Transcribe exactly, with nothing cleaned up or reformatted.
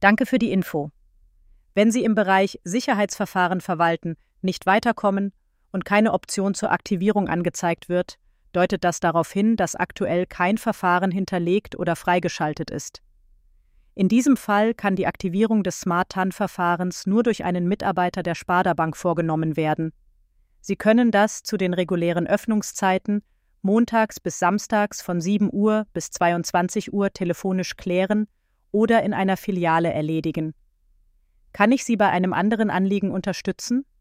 Danke für die Info. Wenn Sie im Bereich Sicherheitsverfahren verwalten, nicht weiterkommen und keine Option zur Aktivierung angezeigt wird, deutet das darauf hin, dass aktuell kein Verfahren hinterlegt oder freigeschaltet ist. In diesem Fall kann die Aktivierung des Smart T A N-Verfahrens nur durch einen Mitarbeiter der Sparda-Bank vorgenommen werden. Sie können das zu den regulären Öffnungszeiten montags bis samstags von sieben Uhr bis zweiundzwanzig Uhr telefonisch klären oder in einer Filiale erledigen. Kann ich Sie bei einem anderen Anliegen unterstützen?